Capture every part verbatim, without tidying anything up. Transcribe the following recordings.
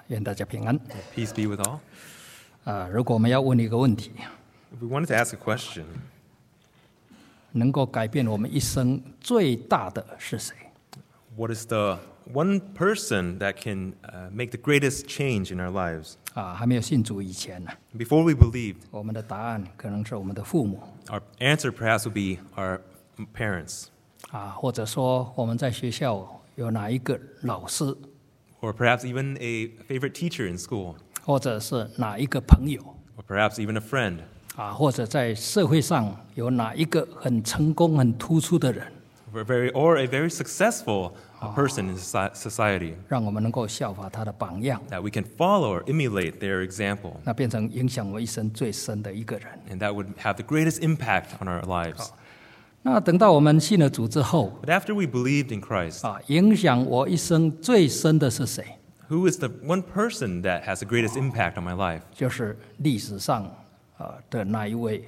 愿大家平安。 Peace be with all. 啊，如果我们要问一个问题， If we wanted to ask a question, 能够改变我们一生最大的是谁？ what is the one person that can uh, make the greatest change in our lives? 啊，还没有信主以前呢， Before we believed, 我们的答案可能是我们的父母 our answer perhaps would be our parents, 啊，或者说我们在学校有哪一个老师， or perhaps even a favorite teacher in school, 或者是哪一个朋友 or perhaps even a friend, 啊，或者在社会上有哪一个很成功、很突出的人， or a very, or a very successful uh, person in soci- society 让我们能够效法他的榜样， that we can follow or emulate their example, 那变成影响我一生最深的一个人。 and that would have the greatest impact on our lives. 那等到我们信了主之后 But after we believed in Christ, 啊，影响我一生最深的是谁？ who is the one person that has the greatest impact on my life? 就是历史上啊的那一位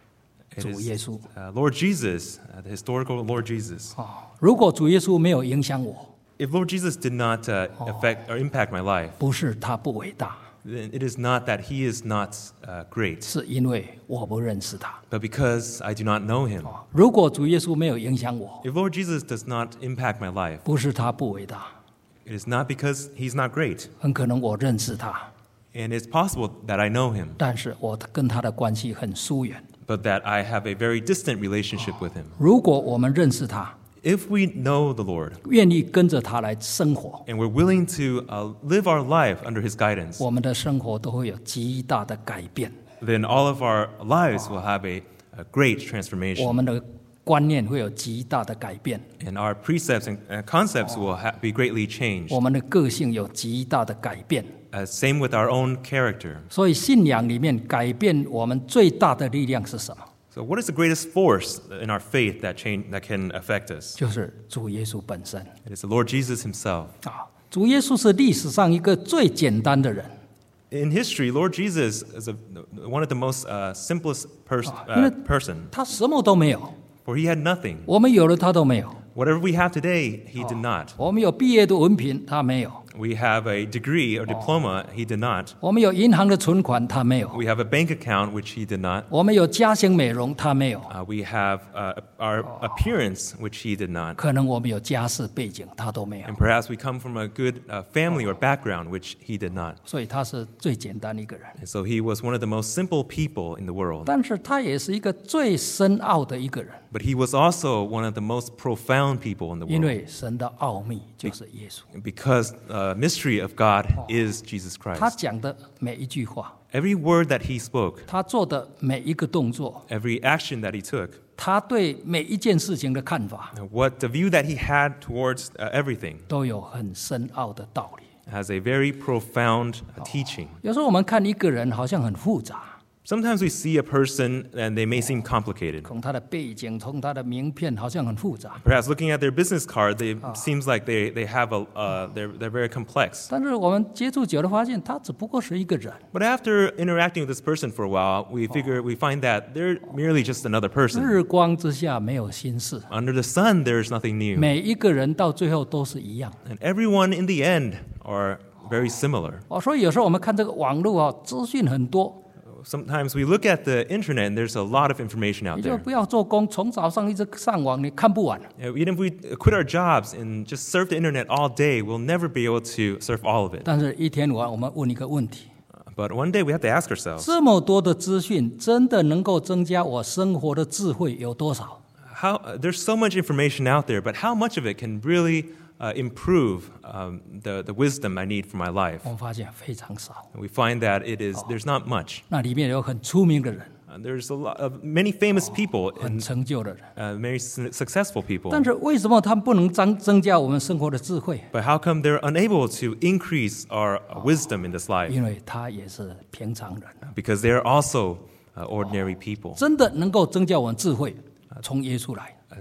It 主 is 耶稣 uh, Lord Jesus, uh, the historical Lord Jesus. 啊。如果主耶稣没有影响我， If Lord Jesus did not uh, affect or impact my life, 不是他不伟大， then it is not that he is not uh, great, 是因为我不认识他。 but because I do not know him. 如果主耶稣没有影响我， If Lord Jesus does not impact my life, 不是他不伟大， it is not because he's not great. 很可能我认识他， And it's possible that I know him, 但是我跟他的关系很疏远。 but that I have a very distant relationship with him. 如果我们认识他， If we know the Lord, 愿意跟着他来生活， and we're willing to uh, live our life under his guidance, 我们的生活都会有极大的改变， then all of our lives will have a, a great transformation. 我们的观念会有极大的改变， And our precepts and uh, concepts will ha- be greatly changed. 我们的个性有极大的改变。 Uh, same with our own character. 所以信仰里面改变我们最大的力量是什么？ So, what is the greatest force in our faith that change that can affect us? 就是主耶稣本身 It is the Lord Jesus Himself. 啊！主耶稣是历史上一个最简单的人， In history, Lord Jesus is a, one of the most uh, simplest pers- uh, 因为 person, 他什么都没有， for He had nothing. 我们有了他都没有。 Whatever we have today, He did not. 我们有毕业的文凭，他没有； We have a degree or diploma, He did not. 我们有银行的存款，他没有； We have a bank account, which He did not. 我们有家型美容，他没有； Uh, we have uh, our appearance, which He did not. 可能我们有家世背景，他都没有。 And perhaps we come from a good uh, family or background, which He did not. 所以他是最简单的一个人， And so He was one of the most simple people in the world. 但是他也是一个最深奥的一个人， But He was also one of the most profound people in the 因 world. 为神的奥秘就是耶稣。 Because the uh, mystery of God is Jesus 他 Christ. 讲的每一句话， Every word that He spoke, 他做的每一个动作， every action that He took, 他对每一件事情的看法， what the view that He had towards uh, everything 都有很深奥的道理。 has a very profound uh, teaching. 有时候我们看一个人好像很复杂， Sometimes we see a person and they may seem complicated. 从他的背景，从他的名片，好像很复杂。 Perhaps looking at their business card, they, it seems like they, they have a, uh, they're, they're very complex. 但是我们接触久了，发现他只不过是一个人。 But after interacting with this person for a while, we figure, we find that they're merely just another person. 日光之下没有心事， Under the sun, there's nothing new. 每一个人到最后都是一样。 And everyone in the end are very similar. 哦，所以有时候我们看这个网络啊，资讯很多， Sometimes we look at the internet and there's a lot of information out 你就 there. 不要做工，从早上一直上网，你看不完。 Uh, Even if we quit our jobs and just surf the internet all day, we'll never be able to surf all of it. 但是一天完，我们问一个问题： But one day we have to ask ourselves, 这么多的资讯，真的能够增加我生活的智慧有多少？ how, uh, there's so much information out there, but how much of it can really uh, improve um, the, the wisdom I need for my life? 我们发现非常少。 And we find that it is, there's not much. 那里面有很出名的人， Uh, there's a lot of many famous people 很 and 成就的人， uh, many su- successful people. 但是为什么他们不能增增加我们生活的智慧？ But how come they're unable to increase our uh, wisdom in this life? 因为他也是平常人， Because they are also uh, ordinary people. 真的能够增加我们智慧，从耶稣来。 Uh,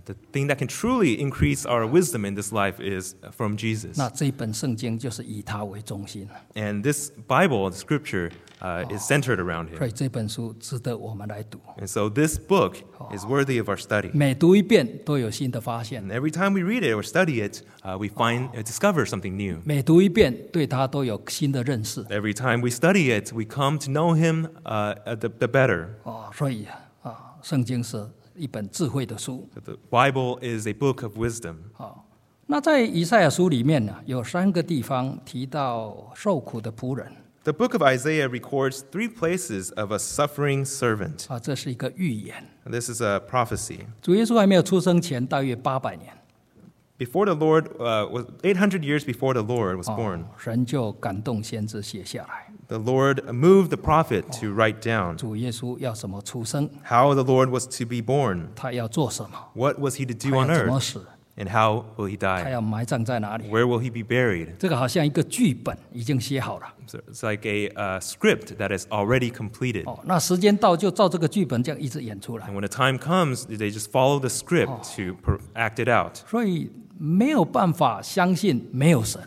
The thing that can truly increase our wisdom in this life is from Jesus. 那这一本圣经就是以他为中心， And this Bible, the scripture, uh, is centered around 所 him. 以这本书值得我们来读。 And so this book is worthy of our study. 每读一遍都有新的发现， And every time we read it or study it, uh, we find, uh, discover something new. 每读一遍对他都有新的认识。 Every time we study it, we come to know him uh, uh, the, the better. 哦，所以啊，圣经是一本智慧的书。 The Bible is a book of wisdom. 好，那在以赛亚书里面呢，有三个地方提到受苦的仆人 The book of Isaiah records three places of a suffering servant. 啊，这是一个预言。 This is a prophecy. 主耶稣还没有出生前，大约八百年， Before the Lord, uh, was eight hundred years before the Lord was 哦 born, 神就感动先知写下来， the Lord moved the prophet to write down 主耶稣要什么出生， how the Lord was to be born, 他要做什么， what was he to do 他 on 要怎么 earth, 死， and how will he 他 die, 要埋葬在哪里。 where will he be buried. 这个好像一个剧本已经写好了。 So it's like a uh, script that is already completed. 哦，那时间到就照这个剧本这样一直演出来， And when the time comes, they just follow the script to per- act it out. 所以没有办法相信没有神。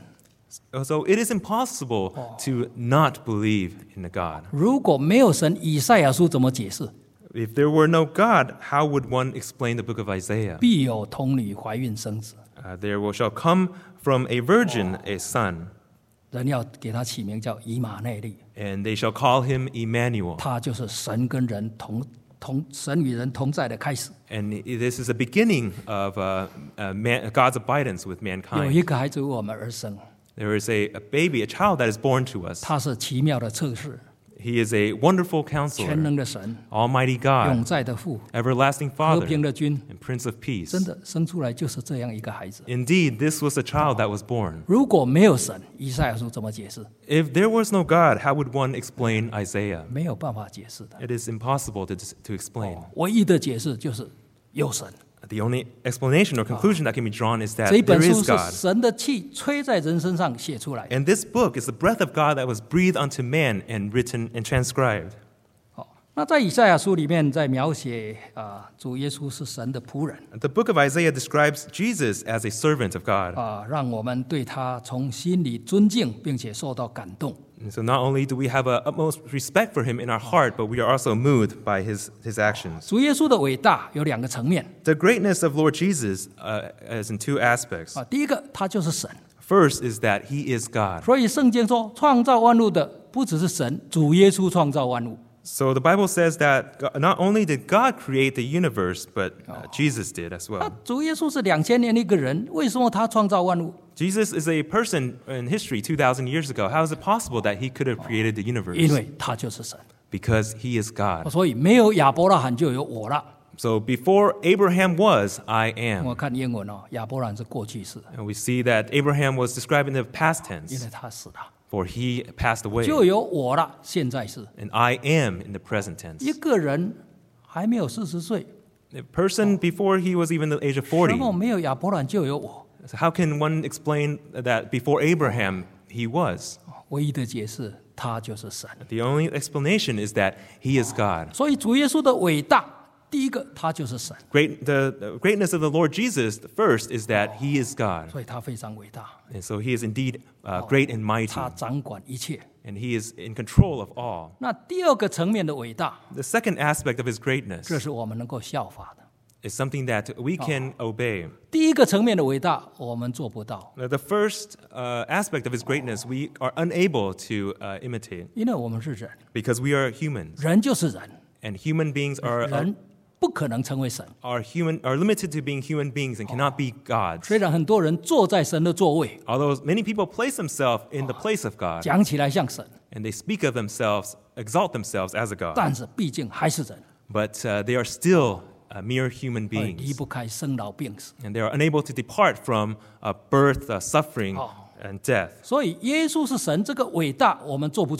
So it is impossible to not believe in the God. 如果没有神，以赛亚书怎么解释？ If there were no God, how would one explain the book of Isaiah? 必有童女怀孕生子， Uh, there will shall come from a virgin a son, 人要给他起名叫以马内利， and they shall call him Emmanuel. 他就是神跟人同同神与人同在的开始。 And i- this is the beginning of uh, uh, man, God's abidance with 有 mankind. 一个孩子为我们而生， There is a, a baby, a child that is born to us. 他是奇妙的测试， He is a wonderful 全 counselor, 能的神， Almighty 永 God, 在的父， everlasting 和 Father, 平的君。 and Prince of Peace. 真的生出来就是这样一个孩子。 Indeed, this was a child that was born. 如果没有神，以赛亚书怎么解释？ If there was no God, how would one explain Isaiah? 没有办法解释的。 It is impossible to, to explain. 唯一的解释就是有神。 The only explanation or conclusion that can be drawn is that 这一 there 本书 is 是 God. 神的气吹在人身上写出来。 And this book is the breath of God that was breathed unto man and written and transcribed. 好，那在以赛亚书里面，在描写啊，主耶稣是神的仆人 The book of Isaiah describes Jesus as a servant of God. 啊，让我们对他从心里尊敬，并且受到感动。 And so not only do we have a utmost respect for him in our heart, but we are also moved by his, his actions. 主耶稣的伟大有两个层面 The greatness of Lord Jesus uh, is in two aspects. 啊，第一个他就是神， First is that he is God. 所以圣经说创造万物的不只是神，主耶稣创造万物。 So the Bible says that God- not only did God create the universe, but uh, Jesus did as 那 well. 主耶稣是两千年的一个人，为什么他创造万物？ Jesus is a person in history two thousand years ago. How is it possible that he could have created the 因 universe? 为他就是神， Because he is God. 所以没有亚伯拉罕就有我了。 So before Abraham was, I 我 am. 看英文哦，亚伯拉罕是过去式， And we see that Abraham was described in the past 因 tense, 为他死了， for he passed away. 就有我了。现在是 And I am in the present tense. 一个人还没有四十岁， A person before he was even the age of 什 forty. 么没有亚伯拉罕就有我？ So how can one explain that before Abraham he was? 唯一的解释，他就是神。 The only explanation is that he is God. 所以主耶稣的伟大，第一个他就是神， Great, the, the greatness of the Lord Jesus, first, is that he is God. 所以他非常伟大， And so he is indeed uh, great and mighty, 他掌管一切。 and he is in control of all. 那第二个层面的伟大， The second aspect of his greatness 这是我们能够效法的。 is something that we can obey. 第一个层面的伟大，我们做不到， Now, the first uh, aspect of his greatness we are unable to uh, imitate 因为我们是人， because we are humans, 人就是人， and human beings are, are, 人不可能成为神。 are, human, are limited to being human beings and cannot be gods. 虽然很多人坐在神的座位， Although many people place themselves in the place of God, 讲起来像神， and they speak of themselves, exalt themselves as a god, 但是毕竟还是人， but uh, they are still uh, mere human 而离 beings, 不开生老病死。 and they are unable to depart from uh, birth, uh, suffering, Oh. and death. 所以耶稣是神，这个伟大我们做不出来。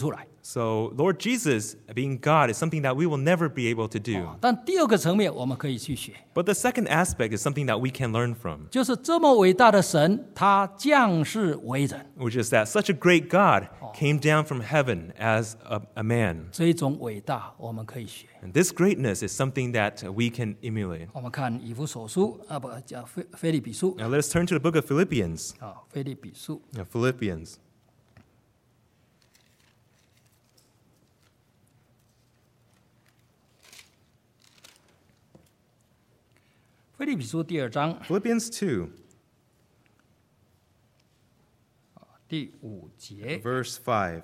So, Lord Jesus, being God, is something that we will never be able to do. 但第二个层面我们可以去学， But the second aspect is something that we can learn from, 就是这么伟大的神，他降世为人， which is that such a great God came down from heaven as a, a man. 这一种伟大我们可以学。 And this greatness is something that uh, we can emulate. 我们看以弗所书啊，不叫菲菲利比书 Now, let us turn to the book of Philippians. 啊，菲利比书 Now, Philippians. 菲利比书第二章 Philippians two, 第五节， verse five.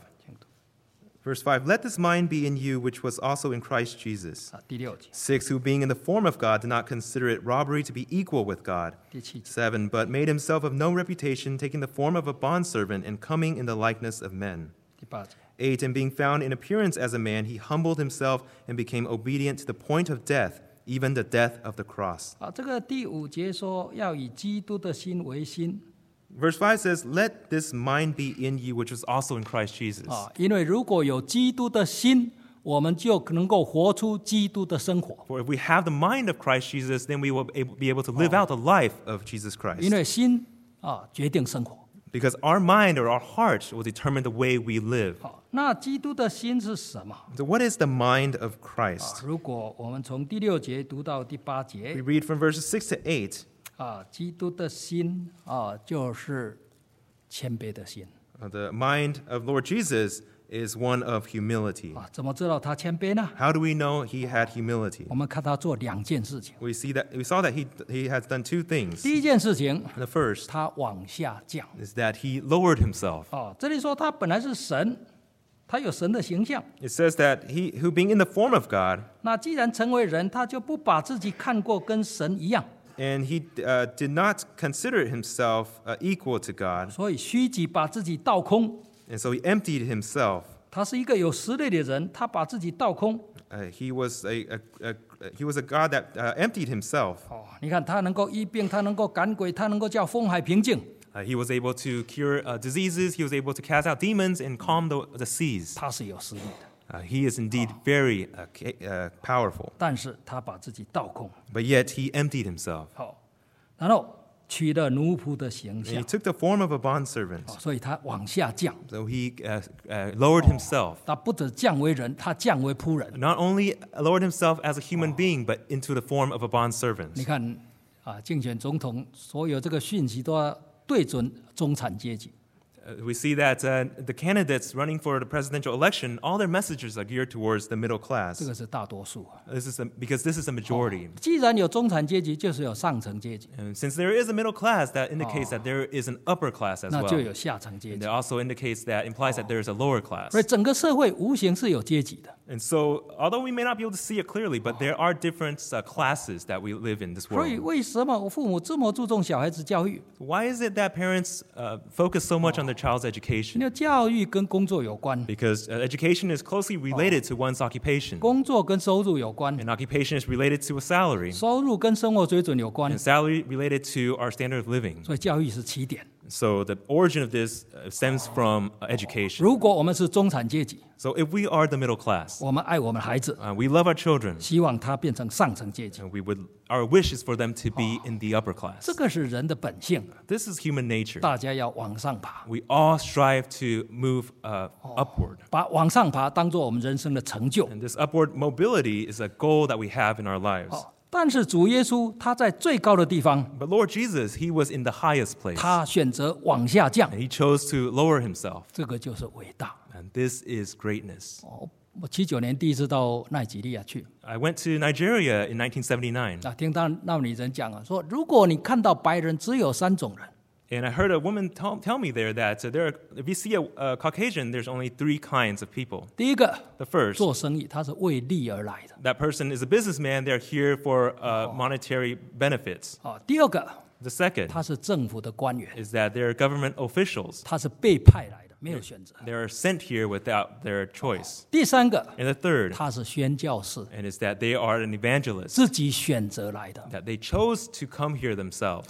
Verse five, let this mind be in you, which was also in Christ Jesus. 啊，第六节， Six, who being in the form of God did not consider it robbery to be equal with God. 第七节， Seven, but made himself of no reputation, taking the form of a bondservant and coming in the likeness of men. 第八节， Eight, and being found in appearance as a man, he humbled himself and became obedient to the point of death, even the death of the cross. 啊，这个第五节说要以基督的心为心 Verse five says, let this mind be in you, which was also in Christ Jesus. 啊，因为如果有基督的心，我们就能够活出基督的生活。 For if we have the mind of Christ Jesus, then we will be able to live out the life of Jesus 因 Christ. 为心啊决定生活。 Because our mind or our heart will determine the way we live. 好，那基督的心是什么？ So what is the mind of 啊 Christ? 如果我们从第六节读到第八 We 节 read from verses six to eight. 啊，基督的心啊就是谦卑的心 Uh, The mind of Lord Jesus is one of humility. 啊。怎么知道他谦卑呢？ How do we know he had humility? 我们看他做两件事情。 We see that we saw that he he has done two things. 第一件事情， The first 他往下降 is that he lowered himself. 啊。这里说他本来是神，他有神的形象。 It says that he who being in the form of God, 那既然成为人，他就不把自己看过跟神一样， and he uh, did not consider himself uh, equal to God, 所以虚己把自己倒空。 and so he emptied himself. 他是一个有实力的人，他把自己倒空。 Uh, he was a, a, a he was a God that uh, emptied himself. 哦，你看他能够医病，他能够赶鬼，他能够叫风海平静。 Uh, he was able to cure uh, diseases. He was able to cast out demons and calm the, the seas. 他是有实力的， Uh, he is indeed very uh, ca- uh, powerful, 但是他把自己倒空。 but yet he emptied himself. 好，然后取了奴仆的形 And he 象， took the form of a bondservant. 哦所以他往下降。 So he uh, uh, lowered himself. 他不止降为人，他降为仆人。 Not only lowered himself as a human being, but into the form of a 你 bondservant. 看啊，竞选总统所有这个讯息都要对准中产阶级。 Uh, we see that uh, the candidates running for the presidential election, all their messages are geared towards the middle 这 class. 个是大多数。 This is a, because this is a majority. 既然有中产阶级，就是有上层阶级， And since there is a middle class, that indicates that there is an upper class as 那就 well. 有下层阶 And 级。 that also indicates that implies that there is a lower class. 所以整个社会无形是有阶级的。 And so, although we may not be able to see it clearly, but there are different uh, classes that we live in this 所以 world. 为什么我父母这么注重小孩子教育？ Why is it that parents uh, focus so much on their child's 因 education? 为教育跟工作有关， Because uh, education is closely related to one's occupation, 工作跟收入有关， and occupation is related to a salary, 收入跟生活水准有关 and，salary related to our standard of living. 所以教育是起点。 So the origin of this uh, stems from uh, education. 如果我们是中产阶级， So if we are the middle class, 我们爱我们孩子， uh, we love our children, 希望他变成上层阶级， and we would our wish is for them to be in the upper class. 这个是人的本性， This is human nature. 大家要往上爬， We all strive to move uh, upward. 把往上爬当做我们人生的成就。 And this upward mobility is a goal that we have in our lives. 好，但是主耶稣他在最高的地方， But Lord Jesus, he was in the highest place. 他选择往下降， And he chose to lower himself. 这个就是伟大。 And this is greatness. 哦，我七九年第一次到奈及利亚去， I went to Nigeria in nineteen seventy-nine. 啊，听到那里人讲啊，说如果你看到白人只有三种人， And I heard a woman tell, tell me there that uh, there are, if you see a, a Caucasian, there's only three kinds of people. 第一个 The first, 做生意，他是为利而来的， that person is a businessman. They're here for uh, monetary benefits. 啊，第二个 The second 他是政府的官员， is that they're government officials. 他是被派来的，没有选择。 They are sent here without their choice. 第三个 And the third, 他是宣教士， and is that they are an evangelist, 自己选择来的。 that they chose to come here themselves. 好，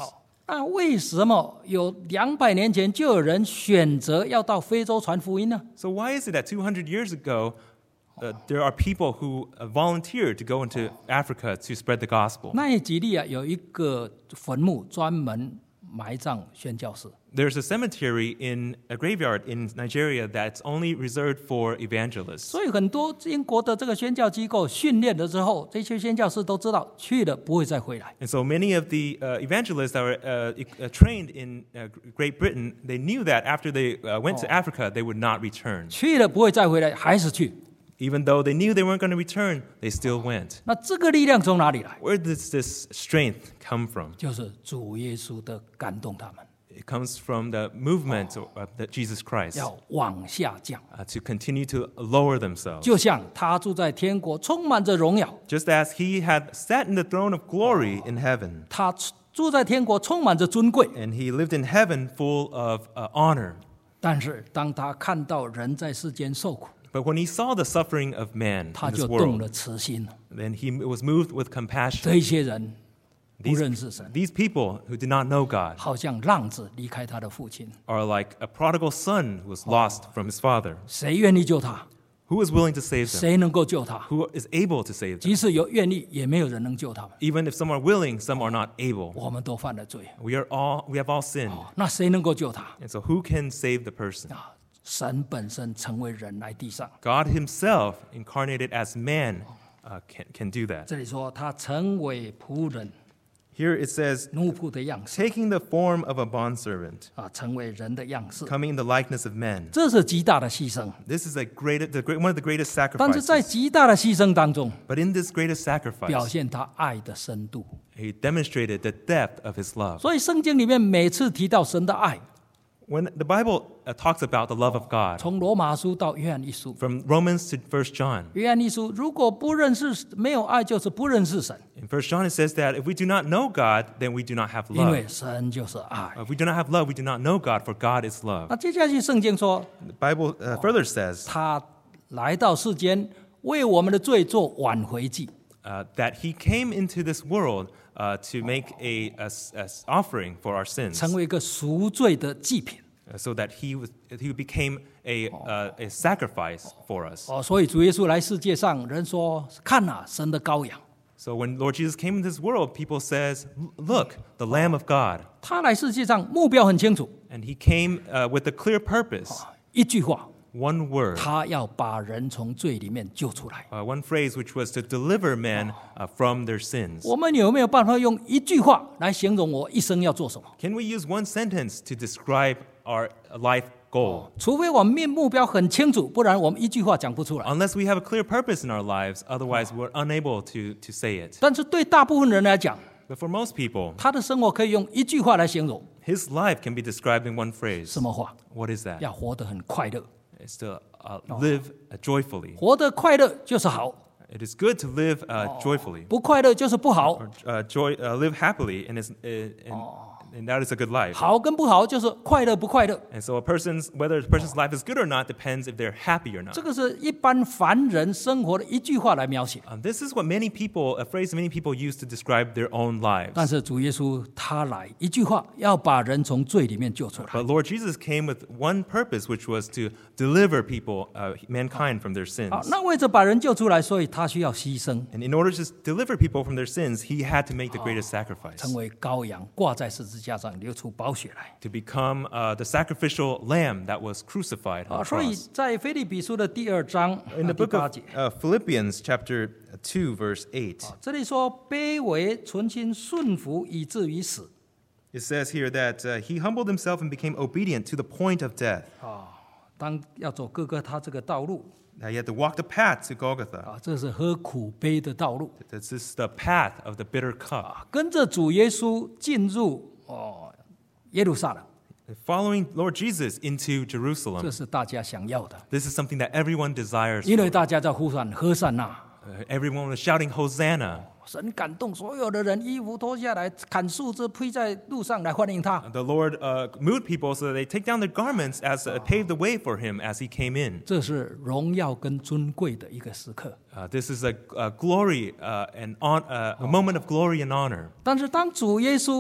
那为什么有两百年前就有人选择要到非洲传福音呢？ So why is it that two hundred years ago, uh, there are people who uh, volunteered to go into Africa to spread the gospel? 奈及利亚有一个坟墓专门埋葬宣教士， There's a cemetery in a graveyard in Nigeria that's only reserved for evangelists. 所以很多英国的这个宣教机构训练了之后，这些宣教士都知道去了不会再回来。 And so many of the uh, evangelists that were uh, e- uh, trained in uh, Great Britain, they knew that after they uh, went to Africa, they would not return. 去了不会再回来，还是去。 Even though they knew they weren't going to return, they still went. 那这个力量从哪里来？ Where does this strength come from? 就是主耶稣的感动他们， It comes from the movement of the Jesus Christ 要往下降， uh, to continue to lower themselves. 就像他住在天国，充满着荣耀； Just as he had sat in the throne of glory in heaven, 他住在天国，充满着尊贵。 and he lived in heaven full of uh, honor. 但是当他看到人在世间受苦， But when he saw the suffering of man 他 in this 就动 world, 了慈心了。 then he was moved with compassion. 这一些人不 These, 认识神， these people who did not know God 好像浪子离开他的父亲， are like a prodigal son who was lost from his father. 谁愿意救他？ Who is willing to save them? 谁能够救他？ Who is able to save them? 即使有愿意，也没有人能救他们。 Even if some are willing, some are not able. 我们都犯了罪， We are all we have all sinned. 那谁能够救他？ And so who can save the person? 啊，神本身成为人来地上。 God himself, incarnated as man, uh, can, can do that. 这里说他成为仆人， Here it says, 奴仆的样式 taking the form of a bondservant, 啊，成为人的样式， coming in the likeness of men. 这是极大的牺牲。 This is a great, the great, one of the greatest 但是在 sacrifices. 极大的牺牲当中， But in this greatest 表 sacrifice, 现他爱的深度。 he demonstrated the depth of his love. 所以圣经里面每次提到神的爱， When the Bible uh, talks about the love of God, 从罗马书到约翰一书， from Romans to First John, 约翰一书如果不认识没有爱，就是不认识神， in First John it says that if we do not know God, then we do not have 因为 love. 神就是爱。 If we do not have love, we do not know God, for God is love. 那接下去圣经说， The Bible uh, further says 他来到世间为我们的罪做挽回祭。 uh, that he came into this world uh, to make a, a, a offering for our sins, 成为一个赎罪的祭品。 uh, so that he was he became a uh, a sacrifice for us. 哦，所以主耶稣来世界上，人说看呐、神的羔羊。 So when Lord Jesus came into this world, people says, "Look, the Lamb of God," 他来世界上目标很清楚， and he came uh, with a clear purpose, 一句话， one word, 他要把人从罪里面救出来。 uh, one phrase, which was to deliver men uh, from their sins. 我们有没有办法用一句话来形容我一生要做什么？ Can we use one sentence to describe our life goal? 除非我们面目标很清楚，不然我们一句话讲不出来。 Unless we have a clear purpose in our lives, otherwise we're unable to, to say it. 但是对大部分人来讲， But for most people, 他的生活可以用一句话来形容。 his life can be described in one phrase. 什么话？ What is that? 要活得很快乐， It's to uh, live uh, joyfully. 活得快乐就是好， It is good to live uh, joyfully. 不快乐就是不好。 Or uh, joy, uh, live happily, and, is, uh, and, and that is a good life. 好跟不好就是快乐不快乐， And so a person's, whether a person's life is good or not depends if they're happy or not. 这个是一般凡人生活的一句话来描写。 Um, this is what many people, a phrase many people use to describe their own lives. 但是主耶稣他来一句话，要把人从罪里面救出来。 But Lord Jesus came with one purpose, which was to deliver people, uh, mankind, from their sins. 好，那为着把人救出来，所以他需要牺牲， And in order to deliver people from their sins, he had to make the greatest sacrifice, 成为羔羊，挂在十字架上，流出宝血来。 to become uh, the sacrificial lamb that was crucified 啊， on the 所以 cross. 在腓立比书的第二章 In 啊 the 第 book 八 of 节， uh, Philippians, chapter two, verse eight, 这里说卑微存心顺服，以至于死。 it says here that uh, he humbled himself and became obedient to the point of death. 啊，当要走哥哥他这个道路 Now he had to walk the path to Golgotha. 啊，这是喝苦杯的道路 This is the path of the bitter cup. 啊，跟着主耶稣进入哦耶路撒冷， Following Lord Jesus into 这 Jerusalem. 是大家想要的， This is something that everyone desires 因为 for. 大家在呼喊和散那。 Uh, everyone was shouting, Hosanna. 神感动所有的人，衣服脱下来，砍树枝披在路上来欢迎他。 The Lord uh, moved people so that they take down their garments as uh, paved the way for him as he came in. 这是荣耀跟尊贵的一个时刻。 Uh, this is a, a glory, uh, and on, uh, a moment of glory and honor. 但是当主耶稣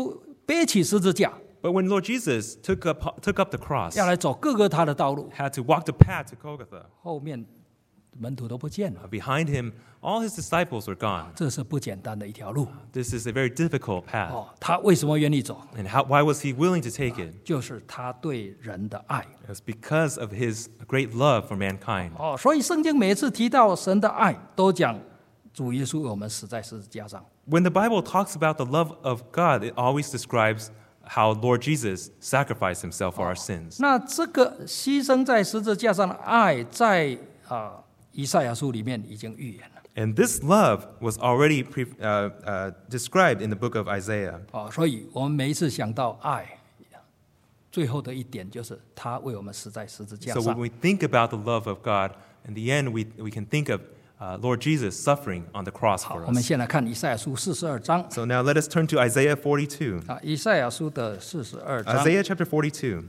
背起十字架， But when Lord Jesus took up, took up the cross, 要来走各个他的道路， had to walk the path to Golgotha, 后面门徒都不见了， behind him, all his disciples were gone. 这是不简单的一条路。 This is a very difficult path. 哦，他为什么愿意走？ And how, why was he willing to take it? 就是他对人的爱。 It was because of his great love for mankind. 哦，所以圣经每次提到神的爱，都讲主耶稣为我们死在十字架上。 When the Bible talks about the love of God, it always describes how Lord Jesus sacrificed himself for our sins. 那这个牺牲在十字架上的爱，在啊、以赛亚书里面已经预言了。 And this love was already pre, uh, uh, described in the book of Isaiah. 哦，所以我们每一次想到爱，最后的一点就是他为我们死在十字架 So when 上。 we think about the love of God, in the end, we, we can think of uh, Lord Jesus suffering on the cross 好， for 我们 us. 先来看以赛亚书四十二章 So now let us turn to Isaiah forty-two. 啊，以赛亚书的四十二章， Isaiah chapter forty-two.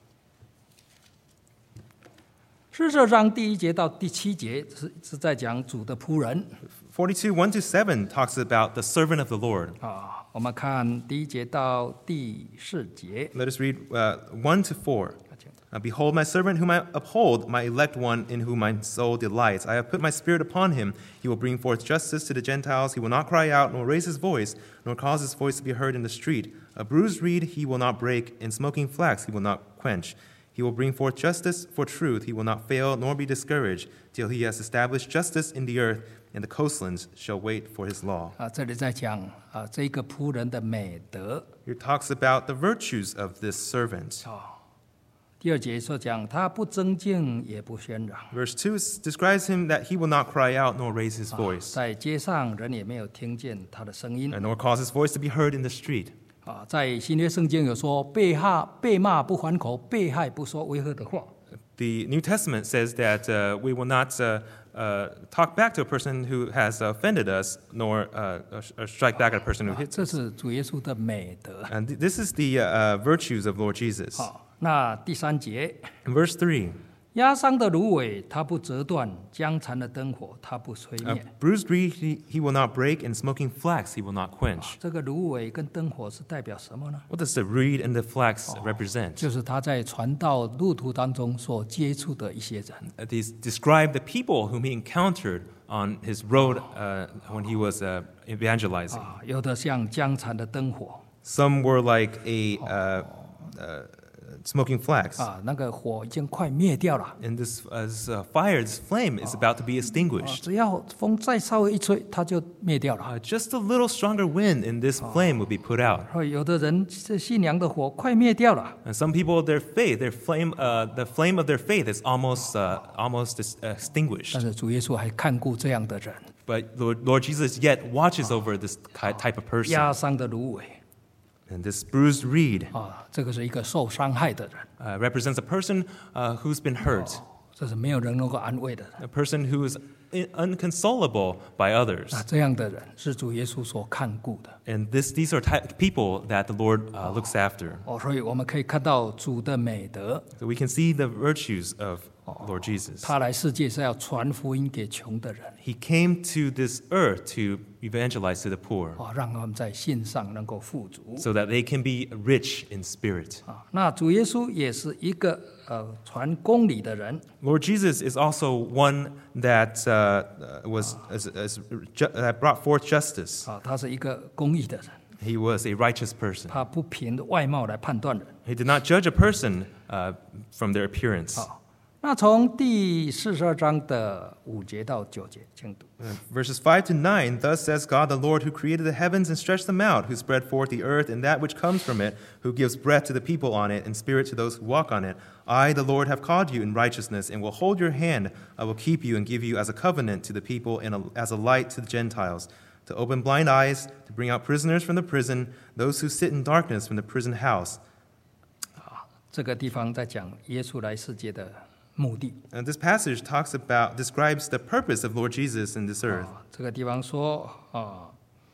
四十二章第一节到第七节是是在讲主的仆人 forty-two, one to seven talks about the servant of the Lord. 啊。我们看第一节到第四节， Let us read uh, one to four. Uh, Behold, my servant whom I uphold, my elect one in whom my soul delights. I have put my spirit upon him. He will bring forth justice to the Gentiles. He will not cry out, nor raise his voice, nor cause his voice to be heard in the street. A bruised reed he will not break, and smoking flax he will not quench. He will bring forth justice for truth. He will not fail, nor be discouraged, till he has established justice in the earth, and the coastlands shall wait for his law. 啊，这里在讲啊这个仆人的美德 Here talks about the virtues of this servant. 啊。第二节说讲他不争竞也不喧嚷， Verse two describes him that he will not cry out, nor raise his voice, 在街上人也没有听见他的声音 and nor cause his voice to be heard in the street. 啊。在新约圣经有说被害被骂不还口，被害不说威吓的话 The New Testament says that uh, we will not uh, uh, talk back to a person who has offended us, nor uh, or strike back at a person who 啊， hits 这 us. 是主耶稣的美德 And th- this is the uh, virtues of Lord Jesus. 啊。那第三节， In verse three, 压伤的芦苇它不折断，将残的灯火它不吹 uh, 灭。 bruised reed he, he will not break, and smoking flax he will not quench. 这个芦苇跟灯火是代表什么呢？ What does the reed and the flax represent? 就是他在传道路途当中所接触的一些人。 Uh, These describe the people whom he encountered on his road uh, when he was uh, evangelizing. 啊，有的像将残的灯火 Some were like a uh, uh, smoking flax. 啊，那个火已经快灭掉了 And this as uh, fire, this flame is about to be 啊， extinguished. 只要风再稍微一吹，它就灭掉了。 Uh, just a little stronger wind, and this flame will be put out. 所以有的人这信仰的火快灭掉了 And some people, their faith, their flame, uh, the flame of their faith is almost, uh, almost dis- extinguished. 但是主耶稣还看顾这样的人， But Lord, Lord Jesus yet watches over this ki- type of person. 压伤的芦苇 And this bruised reed 啊，这个是一个受伤害的人， uh, represents a person uh, who's been hurt, 这是没有人能够安慰的人。 a person who is in- unconsolable by others. 那这样的人是主耶稣所看顾的 And this, these are ty- people that the Lord uh, looks after. 哦，所以我们可以看到主的美德。 So we can see the virtues of Lord Jesus. 他来世界是要传福音给穷的人， He came to this earth to evangelize to the poor 啊，让他们在信上能够富足 so that they can be rich in spirit. 啊。那主耶稣也是一个呃传公理的人 Lord Jesus is also one that uh, uh, was as, as ju- that brought forth justice. 啊，他是一个公义的人， He was a righteous person. 他不凭外貌来判断人 He did not judge a person uh, from their appearance. 啊。那从第四十二章的五节到九节，请读。 Uh, Verses five to nine, Thus says God the Lord, who created the heavens and stretched them out, who spread forth the earth and that which comes from it, who gives breath to the people on it and spirit to those who walk on it. I, the Lord, have called you in righteousness and will hold your hand. I will keep you and give you as a covenant to the people and a, as a light to the Gentiles, to open blind eyes, to bring out prisoners from the prison, those who sit in darkness from the prison house. 这个地方在讲耶稣来世界的目的 And this passage talks about, describes the purpose of Lord Jesus in this earth. 啊。这个地方说啊，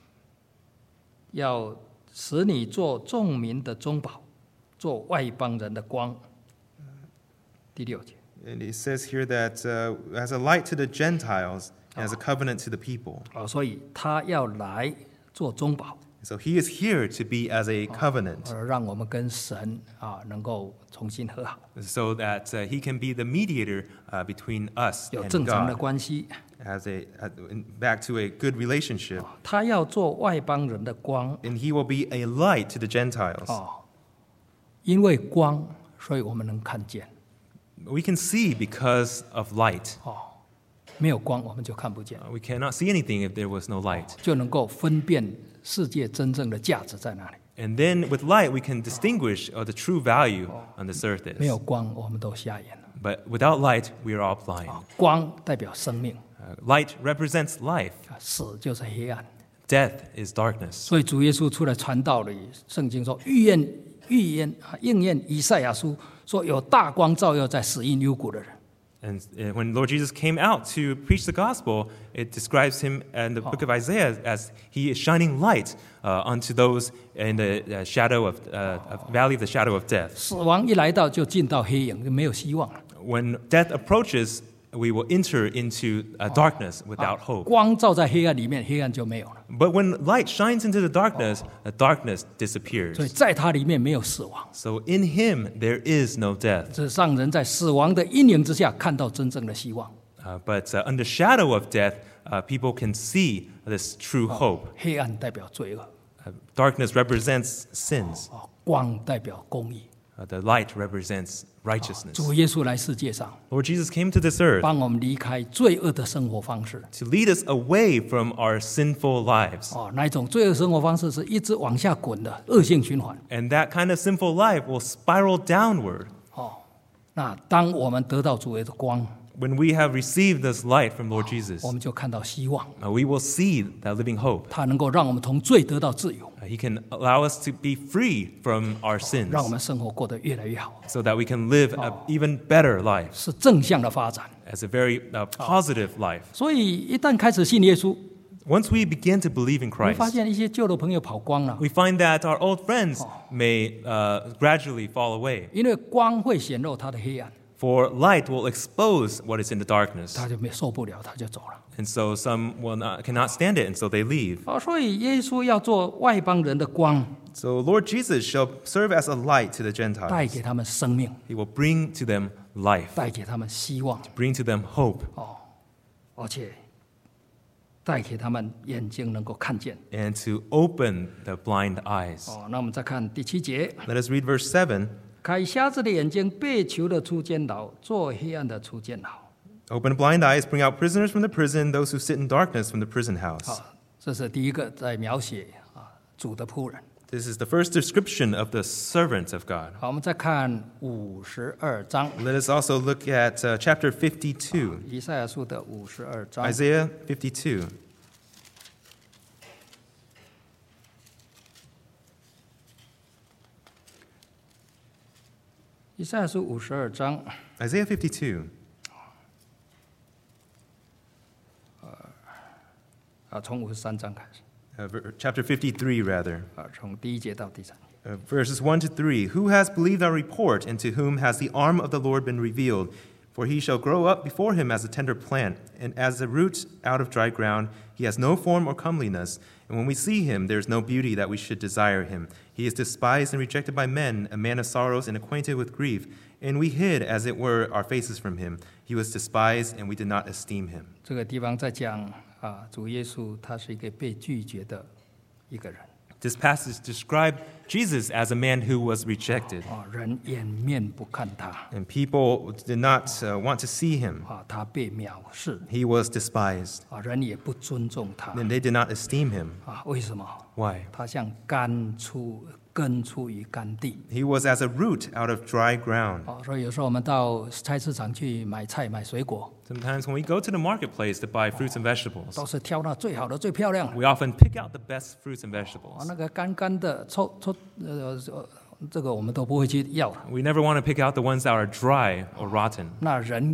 要使你做众民的中保，做外邦人的光。第六节。 And it says here that uh, as a light to the Gentiles, and as a covenant to the people. 啊，所以他要来做中保， It So he is here to be as a covenant, 呃，让我们跟神啊能够重新和好， so that uh, he can be the mediator uh, between us 有 and 正常的 God, 关系。 as a uh, back to a good relationship. 他要做外邦人的光 And he will be a light to the Gentiles. 哦，因为光，所以我们能看见 We can see because of light. 哦，没有光我们就看不见， Uh, we cannot see anything if there was no light. 就能够分辨世界真正的价值在哪里。 And then with light, we can distinguish uh, the true value on this earth 没 is. 有光我们都瞎眼了。 But without light, we are all blind. 啊，光代表生命， Uh, light represents life. 啊死就是黑暗。 Death is darkness. 所以主耶稣出来传道里，圣经说预言预言啊应验以赛亚书说有大光照耀在死荫幽谷的人。 And uh, when Lord Jesus came out to preach the gospel, it describes him in the book of Isaiah as he is shining light uh, unto those in the uh, shadow of, uh, of valley of the shadow of death. 死亡一来到就进到黑影，就没有希望了。 When death approaches, we will enter into uh, darkness without hope. 光照在黑暗里面，黑暗就没有了。 But when light shines into the darkness, the darkness 所以 disappears. 在他里面没有死亡， So in him there is no death. 这让人在死亡的阴影之下看到真正的希望。 Uh, but uh, under shadow of death, uh, people can see this true hope. 黑暗代表罪恶， Uh, darkness represents sins. 哦，光代表公义。 Uh, the light represents righteousness. 主耶稣来世界上， Lord Jesus came to this earth 帮我们离开罪恶的生活方式。 to lead us away from our sinful lives. 哦，那一种罪恶生活方式是一直往下滚的恶性循环。 And that kind of sinful life will spiral downward. 哦，那当我们得到主耶稣的光， When we have received this light from Lord Jesus, 我们就看到希望， uh, we will see that living hope. 它能够让我们从罪得到自由， Uh, He can allow us to be free from our sins 让我们生活过得越来越好， so that we can live an even better life, 是正向的发展。 as a very uh, positive life. 所以一旦开始信耶稣， Once we begin to believe in 我们发 Christ, 现一些旧的朋友跑光了， we find that our old friends may uh, gradually fall away. 因为光会显露他的黑暗， For light will expose what is in the darkness. 他就没受不了，他就走了。 And so some will not, cannot stand it, and so they leave. 哦，所以耶稣要做外邦人的光， So Lord Jesus shall serve as a light to the 带 Gentiles. 给他们生命， He will bring to them life, 带给他们希望， bring to them hope, 哦，而且带给他们眼睛能够看见。 and to open the blind eyes. 哦，那我们再看第七节， Let us read verse seven. 开瞎子的眼睛，被囚的出监牢，做黑暗的出监牢。 Open blind eyes, bring out prisoners from the prison, those who sit in darkness from the prison house. 好，这是第一个在描写啊主的仆人。 This is the first description of the servant of God. 好，我们再看五十二章， Let us also look at uh, chapter fifty-two, 以赛亚书的五十二章。 Isaiah fifty-two. 以赛亚书五十二章 Isaiah fifty-two. 啊，从五十三章开始 Uh, ver- chapter fifty-three, rather. 啊，从第一节到第三节。 Uh, verses one to three. Who has believed our report, and to whom has the arm of the Lord been revealed? For he shall grow up before him as a tender plant, and as a root out of dry ground. He has no form or comeliness, and when we see him, there is no beauty that we should desire him. He is despised and rejected by men, a man of sorrows and acquainted with grief. And we hid, as it were, our faces from him. He was despised, and we did not esteem him. 这个地方在讲啊，主耶稣他是一个被拒绝的一个人 This passage described Jesus as a man who was rejected, 啊，人掩面不看他 and people did not uh, want to see him. 啊，他被藐视 He was despised, 啊，人也不尊重他 and they did not esteem him. 啊，为什么？ Why? 他像干出根出于干地 He was as a root out of dry ground. 啊，所以有时候我们到菜市场去买菜买水果， Sometimes when we go to the marketplace to buy fruits and vegetables, 都是挑那最好的、最漂亮的 we often pick out the best fruits and 啊， vegetables. 那个干干的、臭臭呃呃，这个我们都不会去要的。 We never want to pick out the ones that are dry or rotten. 那人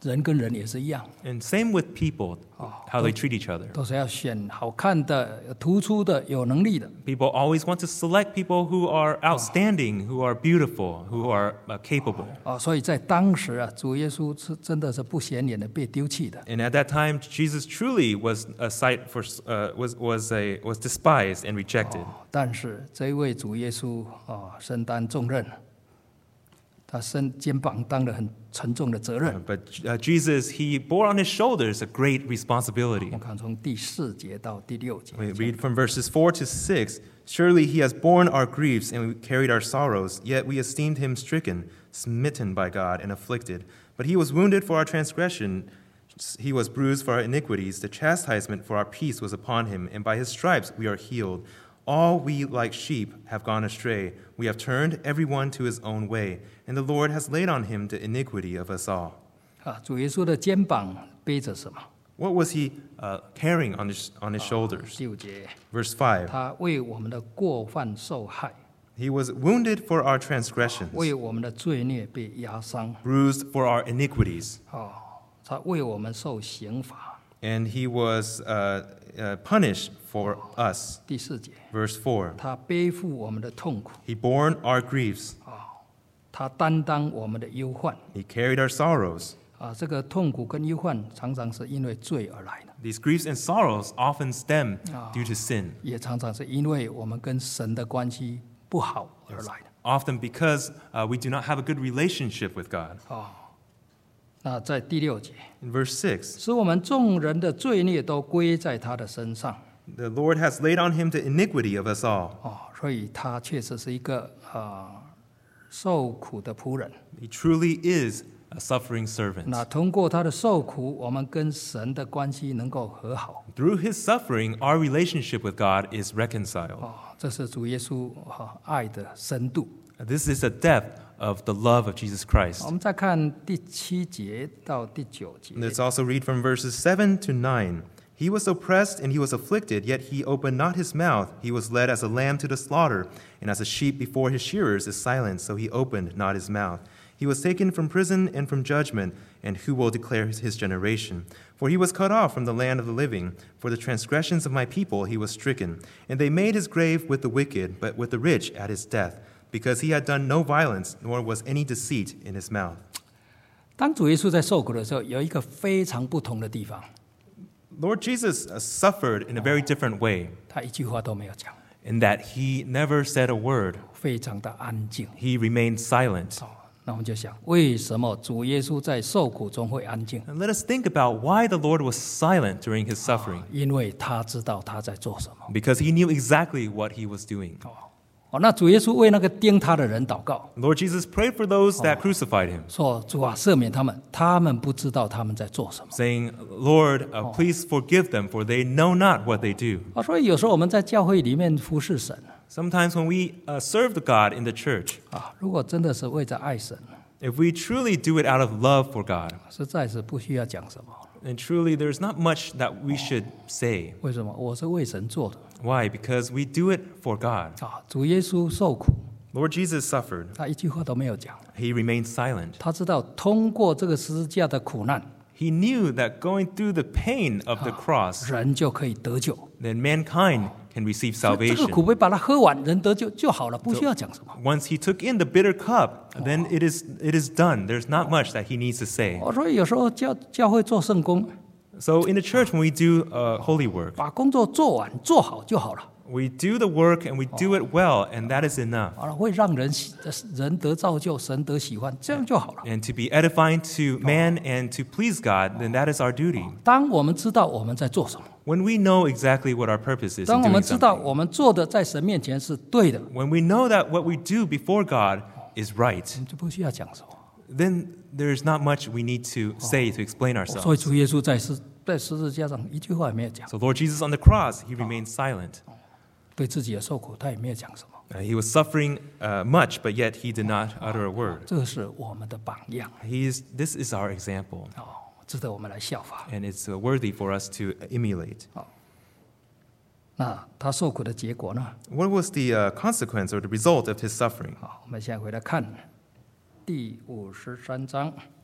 人跟人也是一样， And same with people, how they treat each other. 都是要选好看的、有突出的、有能力的。 People always want to select people who are outstanding, who are beautiful, who are uh, capable. 哦，所以在当时啊，主耶稣是真的是不显眼的被丢弃的。 And at that time, Jesus truly was a sight for uh, was was a was despised and rejected. 哦，但是这一位主耶稣哦，身担重任，他身肩膀担了很沉重的责任。 But uh, Jesus, he bore on his shoulders a great 我 responsibility. 们看从第四节到第六节， We read from verses four to six. Surely he has borne our griefs and we carried our sorrows, yet we esteemed him stricken, smitten by God, and afflicted. But he was wounded for our transgression, he was bruised for our iniquities. The chastisement for our peace was upon him, and by his stripes we are healed. All we like sheep have gone astray. We have turned every one to his own way, and the Lord has laid on him the iniquity of us all. 啊，主耶稣的肩膀背着什么？ What was he uh, carrying on his, on his shoulders? 第五节， Verse five. 他为我们的过犯受害， He was wounded for our transgressions, 为我们的罪孽被压伤。 bruised for our iniquities, 哦，他为我们受刑罚。 and he was uh, uh, punished for us. 第四节， Verse four. 他背负我们的痛苦， He bore our griefs. 他担当我们的忧患。 He carried our sorrows. 啊，这个痛苦跟忧患常常是因为罪而来的， These griefs and sorrows often stem due to sin, 也常常是因为我们跟神的关系不好而来的。 often because uh, we do not have a good relationship with God. 哦，那在第六节， In verse six, 使我们众人的罪孽都归在他的身上。 the Lord has laid on him the iniquity of us all. 哦，所以他确实是一个啊、受苦的仆人。 He truly is a suffering servant. 那通过他的受苦，我们跟神的关系能够和好。 Through his suffering, our relationship with God is reconciled. 哦，这是主耶稣哈、爱的深度。 This is the depth of the love of Jesus Christ. 我们再看第七节到第九节。 Let's also read from verses seven to nine. He was oppressed and he was afflicted, yet he opened not his mouth. He was led as a lamb to the slaughter, and as a sheep before his shearers is silent, so he opened not his mouth. He was taken from prison and from judgment, and who will declare his generation? For he was cut off from the land of the living. For the transgressions of my people he was stricken. And they made his grave with the wicked, but with the rich at his death, because he had done no violence, nor was any deceit in his mouth. 当主耶稣在受苦的时候，有一个非常不同的地方， Lord Jesus uh, suffered in a very different way, 他一句话都没有讲， in that he never said a word. 非常的安静。 He remained silent. 哦，那我们就想，为什么主耶稣在受苦中会安静？ And let us think about why the Lord was silent during his suffering. 因为他知道他在做什么。 Because he knew exactly what he was doing. 哦，那主耶稣为那个钉他的人祷告， Lord Jesus prayed for those that crucified him, 说：“主啊，赦免他们，他们不知道他们在做什么。 saying, Lord, uh, please forgive them, for they know not what they do. ” 啊，所以有时候我们在教会里面服侍神 Sometimes when we uh, serve the God in the church, 啊，如果真的是为着爱神， if we truly do it out of love for God, 实在是不需要讲什么。 then truly there's not much that we should say. 为什么？我是为神做的 Why? Because we do it for God. 啊。主耶稣受苦， Lord Jesus suffered. 他一句话都没有讲。 He remained silent. 他知道通过这个十字架的苦难， He knew that going through the pain of the cross, 人就可以得救。 then mankind can receive 所以这个 salvation. 苦杯把它喝完，人得救就好了，不需要讲什么。 Once he took in the bitter cup, then it is it is done. There's not much that he needs to say. 哦，所以有时候教教会做圣工， So in the church, when we do uh, holy work, 把工作做完做好就好了。 we do the work and we do it well, and that is enough. 好了，会让人喜人得造就，神得喜欢，这样就好了。 And to be edifying to man and to please God, then that is our duty. 当我们知道我们在做什么， When we know exactly what our purpose is 当 in 我们 doing 知道 something, 我们做的在神面前是对的， when we know that what we do before God is right, 我们就不需要讲什么。 then there is not much we need to say to explain 所以 ourselves. 主耶稣在十在十字架上一句话也没有讲， So Lord Jesus on the cross, he remained silent. 对自己的受苦他也没有讲什么。 Uh, he was suffering uh, much, but yet he did not utter a word. 这个是我们的榜样 He is, this is our example, 哦，值得我们来效法。 and it's uh, worthy for us to emulate. 那他受苦的结果呢？ What was the uh, consequence or the result of his suffering? 好，我们现在回来看第五十三章。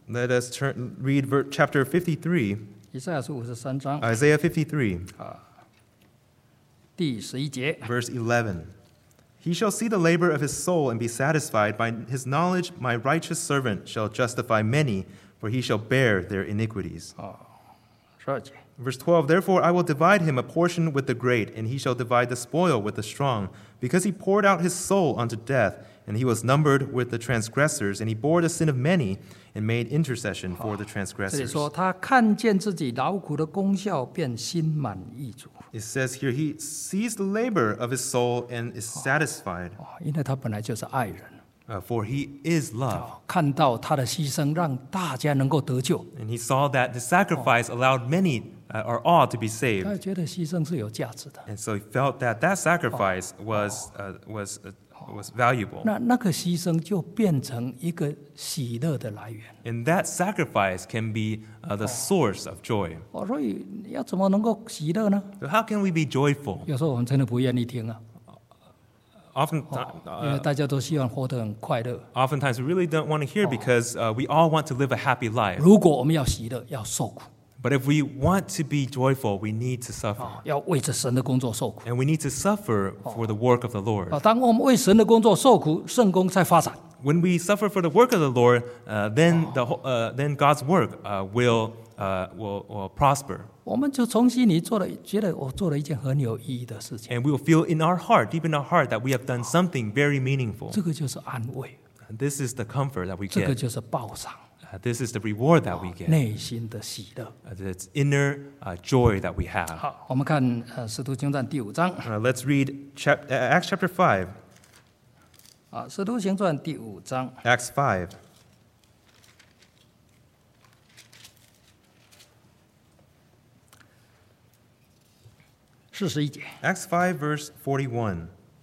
Let us turn, read ver, chapter fifty-three, 以赛亚书五十三章 Isaiah fifty-three, 第十一节。 verse eleven. He shall see the labor of his soul and be satisfied. By his knowledge, my righteous servant shall justify many, for he shall bear their iniquities. 十二节。 Verse twelve, therefore I will divide him a portion with the great, and he shall divide the spoil with the strong, because he poured out his soul unto death, and he was numbered with the transgressors, and he bore the sin of many, and made intercession for the 这里 transgressors. 说他看见自己劳苦的功效，便心满意足。 It says here, he sees the labor of his soul and is satisfied, 哦，因为他本来就是爱人， uh, for he is love. 哦，看到他的牺牲，让大家能够得救， And he saw that the sacrifice allowed many uh, or all to be 他 saved. 觉得牺牲是有价值的。 And so he felt that that sacrifice was, uh, was, uh, was valuable. 那那个牺牲就变成一个喜乐的来源。 And that sacrifice can be uh, the source of joy. 哦，所以要怎么能够喜乐呢？ So how can we be joyful? 有时候我们真的不愿意听啊， Often, 因为 uh, 大家都希望活得很快乐。 oftentimes we really don't want to hear because uh, we all want to live a happy life. 如果我们要喜乐，要受苦， But if we want to be joyful, we need to suffer. 要为着神的工作受苦。 And we need to suffer for the work of the Lord. 啊，当我们为神的工作受苦，圣工才发展。 When we suffer for the work of the Lord, uh, then, the, whole- uh, then God's work uh, will, uh, will, will prosper. 我们就从心里做了，觉得我做了一件很有意义的事情， And we will feel in our heart, deep in our heart, that we have done something very meaningful. 这个就是安慰， And this is the comfort that we 这个 get. 就是报赏， Uh, this is the reward that we get. 内心的喜乐。 Uh, it's inner uh, joy that we have. 好，我们看呃《使徒行传》第五章 Uh, let's read chap- uh, Acts chapter five. 啊，《使徒行传》第五章 Acts five. 四十一节。 Acts five, verse forty-one.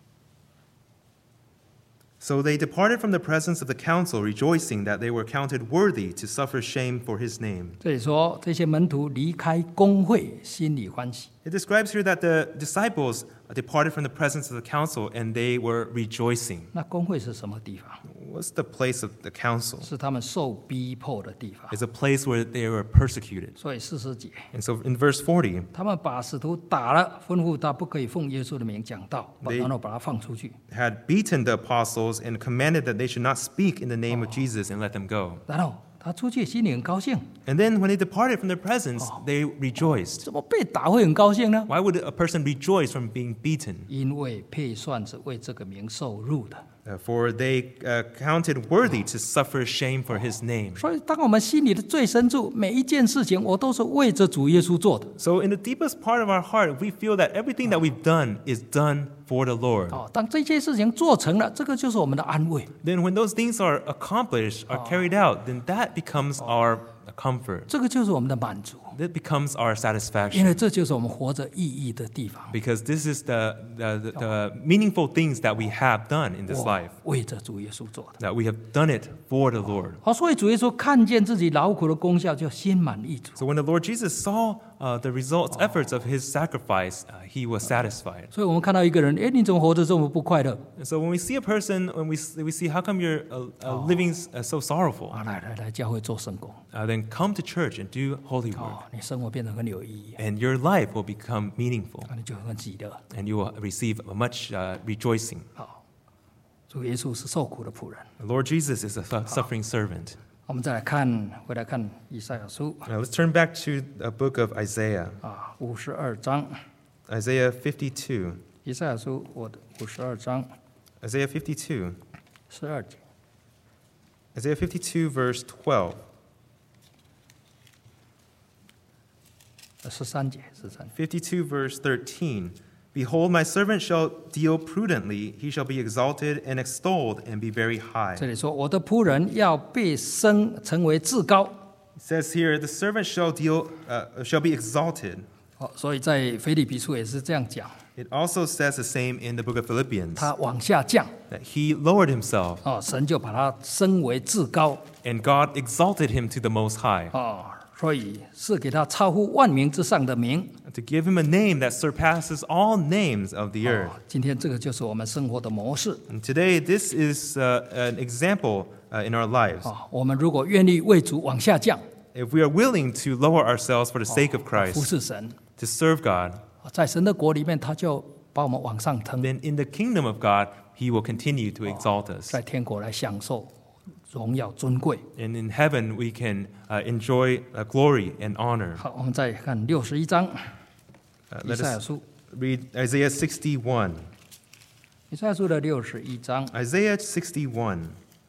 So they departed from the presence of the council, rejoicing that they were counted worthy to suffer shame for his name. 这里说这些门徒离开公会，心里欢喜。 It describes here that the disciples departed from the presence of the council and they were rejoicing. 那公会是什么地方？ What's the place of the council? 是他们受逼迫的地方。 It's a place where they were persecuted. 所以四十节， And so in verse forty, 他们把使徒打了，吩咐他不可以奉耶稣的名讲道， They- 然后把他放出去。 had beaten the apostles and commanded that they should not speak in the name of Jesus and let them go. 然后他出去，心里很高興。 And then when they departed from their presence, they rejoiced. 怎么被打会很高興呢？ Why would a person rejoice from being beaten? 因为配算是为这个名受辱的。 Uh, for they uh, counted worthy to suffer shame for his name. 所以，当我们心里的最深处，每一件事情，我都是为着主耶稣做的。 So in the deepest part of our heart, we feel that everything that we've done is done for the Lord. 哦，当这些事情做成了，这个就是我们的安慰。 Then when those things are accomplished, are carried out, then that becomes our comfort. 这个就是我们的满足， That becomes our 因 satisfaction. 为这就是我们活着意义的地方。 Because this is the, the, the, the meaningful things that we have done in this 我 life. 为着主耶稣做的。 That we have done it for the Lord. 好，所以主耶稣看见自己劳苦的功效，就心满意足。 So when the Lord Jesus saw uh, the results, efforts of his sacrifice, uh, he was satisfied. 所以我们看到一个人，哎，你怎么活得这么不快乐？ And so when we see a person, when we, we see how come you're uh, uh, living uh, so sorrowful, 啊，来来来，教会做圣工， uh, then come to church and do holy work. 哦，你生活变得很有意义， And your life will become meaningful. 啊，你就很喜乐。 And you will receive much uh, rejoicing. 好，主耶稣是受苦的仆人。 The Lord Jesus is a su- suffering servant. 我们再来看，回来看以赛亚书 Now let's turn back to the book of Isaiah. 啊，五十二章， Isaiah fifty-two. 以赛亚书我的五十二章 Isaiah fifty-two. 十二节。 Isaiah fifty-two, verse twelve. 十三节，十三。 fifty-two, verse thirteen. Behold, my servant shall deal prudently. He shall be exalted and extolled and be very high. 这里说，我的仆人要被升成为至高。 It says here, the servant shall deal, uh, shall be exalted. 好，所以在腓立比书也是这样讲， It also says the same in the book of Philippians, 他往下降， that he lowered himself 哦，神就把他升为至高， and God exalted him to the Most High, 哦，所以是给他超乎万名之上的名。 to give him a name that surpasses all names of the earth. 哦，今天这个就是我们生活的模式。 And today, this is uh, an example uh, in our lives. 啊，我们如果愿意为主往下降， If we are willing to lower ourselves for the sake of 服 Christ, 侍神， to serve God, 啊在神的国里面，他就把我们往上腾， then in the kingdom of God, He will continue to exalt us. 在天国来享受荣耀尊贵。 And in heaven, we can uh, enjoy uh, glory and honor. 好，我们再看六十一章， Uh, 以 let 赛亚 us 书， read Isaiah sixty-one. 以赛亚书的六十一章 Isaiah sixty-one,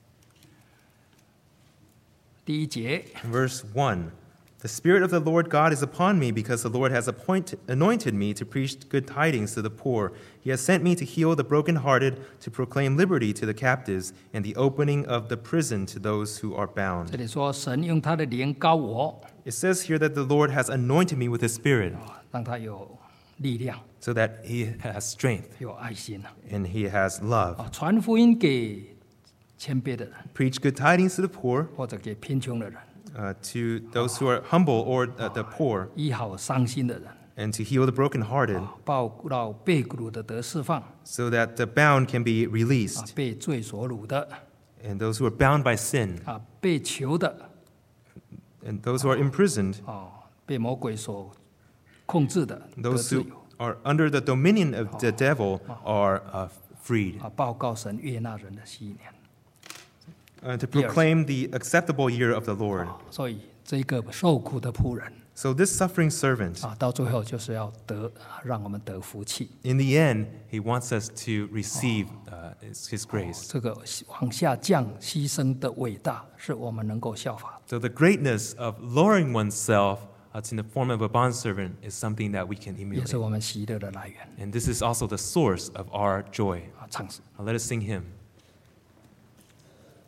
第一节， verse one. The Spirit of the Lord God is upon me, because the Lord has appointed, anointed me to preach good tidings to the poor. He has sent me to heal the brokenhearted, to proclaim liberty to the captives, and the opening of the prison to those who are 这 bound. 里说神用他的灵高我， It says here that the Lord has anointed me with His Spirit, 让他有力量， so that He has strength 有爱心啊， and He has love. 啊传福音给谦卑的人， Preach good tidings to the poor, 或者给贫穷的人， uh, to those who are humble or uh, the poor, 医好伤心的人， and to heal the brokenhearted, 报告被掳的得释放， so that the bound can be 啊 released, 被罪所掳的， and those who are bound by sin, 啊被囚的， and those who are imprisoned, 啊被魔鬼所控制的得 those 自 who 由， are under the dominion of the devil are uh, freed, 啊报告神悦纳人的禧年。 uh, to proclaim the acceptable year of the Lord. 所以这个受苦的仆人 So this suffering servant, 啊，到最后就是要得，让我们得福气。 in the end, he wants us to receive uh, his, his grace. 这个往下降牺牲的伟大，是我们能够效法。 So the greatness of lowering oneself uh, in the form of a bondservant is something that we can 也是 emulate. 我们喜乐的来源 And this is also the source of our joy. 啊！唱诗 Now let us sing hymn.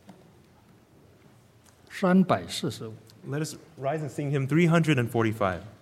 三百四十五。 Let us rise and sing hymn three hundred forty-five.